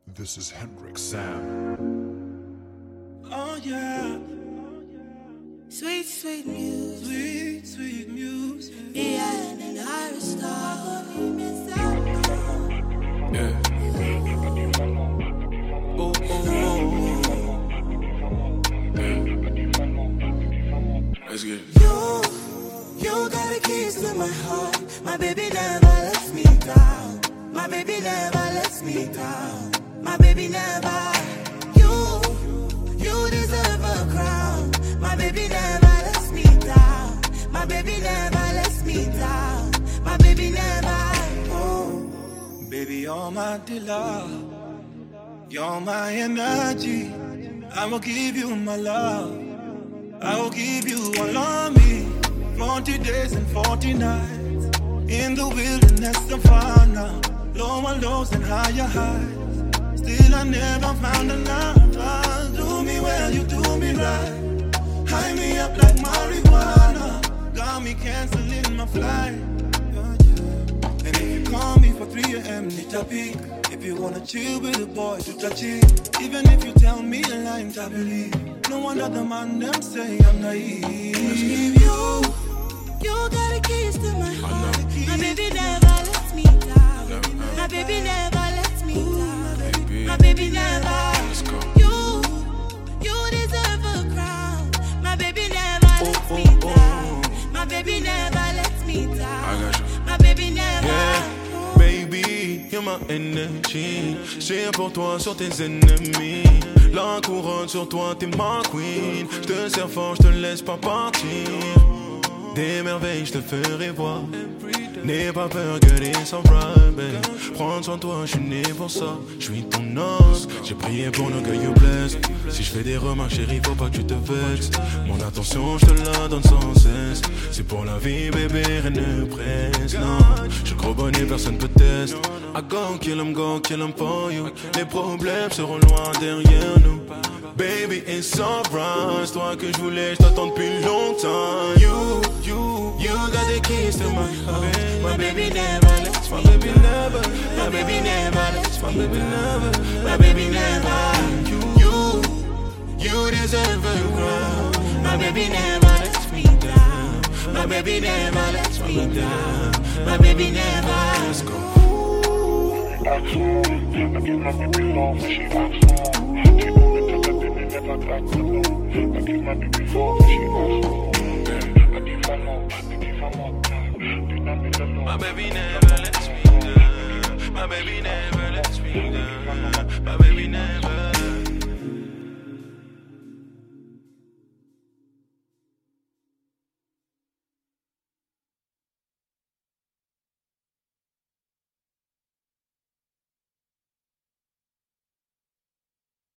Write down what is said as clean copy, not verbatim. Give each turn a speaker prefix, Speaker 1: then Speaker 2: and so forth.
Speaker 1: This is Hendrik Sam.
Speaker 2: Oh yeah.
Speaker 3: Sweet, sweet music.
Speaker 2: Sweet, sweet music.
Speaker 3: Ian and Iris Star.
Speaker 2: Yeah. Oh, oh, oh. Yeah. Let's get it.
Speaker 3: You got the keys to my heart. My baby never lets me down. My baby never lets me down. My baby never. You deserve a crown. My baby never lets me down. My baby never lets me down. My baby never. Oh.
Speaker 2: Baby, you're my delight. You're my energy. I will give you my love. I will give you all of me. 40 days and 40 nights. In the wilderness of Savannah. Lower lows and higher highs. Still I never found another. Do me well, you do me right. High me up like marijuana. Got me canceling my flight. And if you call me for 3 a.m. need a peek. If you wanna chill with a boy, do touch it. Even if you tell me a lie, I believe. No one other man them say I'm naive.
Speaker 3: You got the keys to my heart. My baby never lets me down. My baby never lets me down. My baby never. You deserve a crown. My baby never lets me down. My baby never lets me down. My baby never.
Speaker 4: Yeah, baby, you're my energy. J'ai pour toi sur tes ennemis. La couronne sur toi, t'es ma queen. J'te sers fort, j'te laisse pas partir. Des merveilles, j'te ferai voir. N'aie pas peur, girl, it's alright, babe. Prends soin de toi, j'suis né pour ça. J'suis ton os, j'ai prié pour nos gueules you blessed. Si j'fais des remarques, chérie, faut pas que tu te vexes. Mon attention, j'te la donne sans cesse. C'est pour la vie, bébé, rien ne presse. Non, j'suis gros bonnet, personne peut tester. I go kill 'em for you. Les problèmes seront loin derrière nous. Baby, it's alright. C'est toi que j'voulais, j't'attends depuis longtemps. You got the keys to my heart.
Speaker 3: My baby never lets me down. My baby never lets me down. My baby never. You deserve a crown. My baby never lets me down. My baby never lets me down. My baby never.
Speaker 5: Let's go. I give my baby love when she asks for more. She know me tell her baby never got to know. I give my baby love when she asks for more. I give her more, I give her more time. Do not be alone.
Speaker 4: My baby never lets me down. My baby never lets me down.